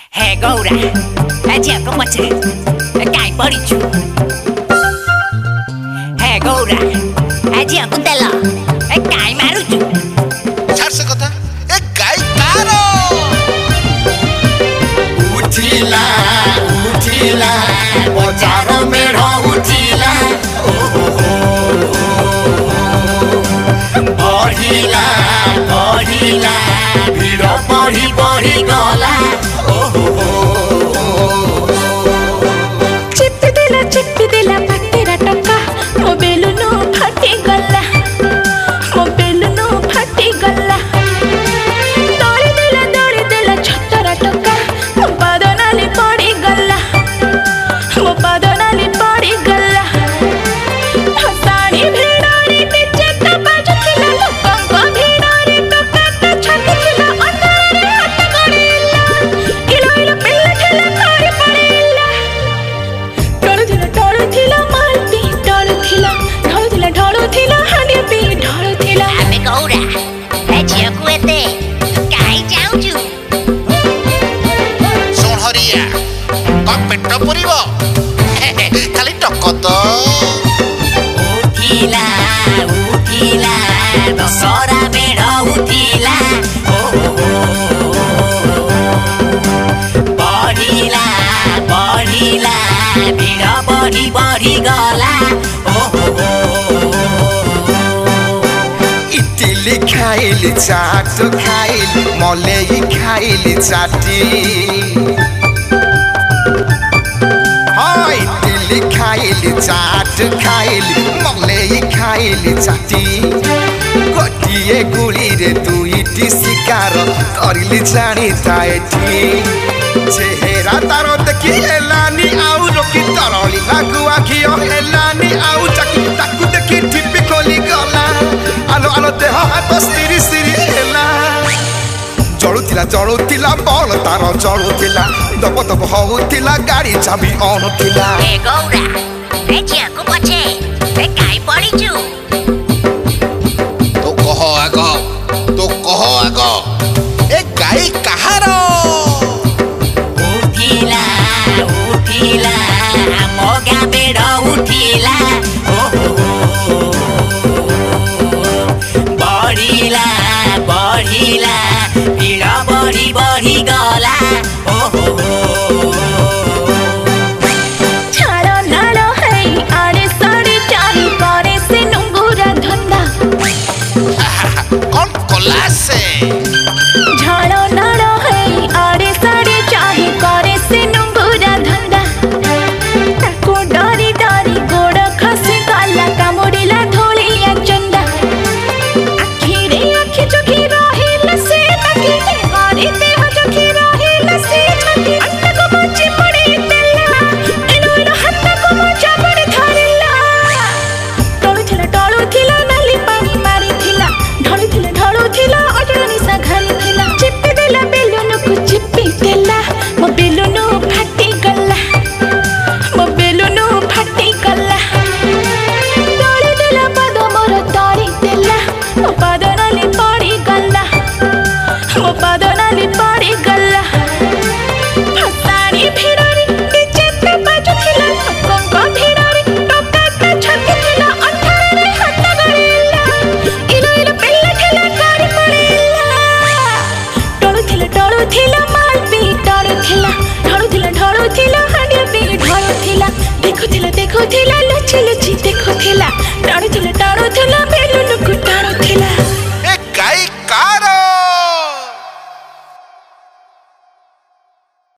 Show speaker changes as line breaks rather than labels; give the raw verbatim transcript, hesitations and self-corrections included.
Hey Gouda, aja aku pace, kai parichu. Hey Gouda, aja aku tela, kai maruchu.
छाड़ से कथा ए गाय कारो
उठिला उठिला बजार में उठिला बढ़िला बढ़िला भीड़ बढ़ी बढ़ी गला
चिप्पी देला चिप्पी देला पट्टेरा टक्का मो बेलुनु फाटी गला मो बेलुनु फाटी गला दौड़ी देला दौड़ी देला छतरा टक्का मो बदनाली पड़ी गला मो बदनाली पड़ी गला हसाड़ी भिड़ारी पीछे तो बाजुथिला लोकंको भिड़ारी टक्का तो छातीथिला अंधारे हाथ गड़िला इलो इलो पिल्ला ठेला खाड़ी पड़िला टळुथिला टळुथिला मालपी टळुथिला ढळुथिला ढळुथिला हांडी पी ढळुथिला
Ame Gouda, aja aku ete, kai jauju.
सोन हरिया कम पेट पुरिबो खाली टकत
उठिला उठिला दशहरा मेढ उठिला बढ़िला बढ़िला भिड़ बढ़ी बढ़ी गला
इडली खाइली चाट खाइली मलई खाइली चाटी हाँ इडली खाइली चाट खाइली मलई खाइली चाटी गोटिए गुड़ी रे दुईटी शिकार करिली जानी थाएठी चेहरा तार देखी हेलानी आउ रोकी तरली लागु आखि हेलानी आउ चाकी ताकू देखी ठिपी खोली गला आलो आलो देह हाथ स्थिरी स्थिरी हेला जळुथिला जळुथिला बल तार जळुथिला दब दब होउथिला गाड़ी चाबी ऑन थिला
Hey Gouda, aja aku pace, kai parichu.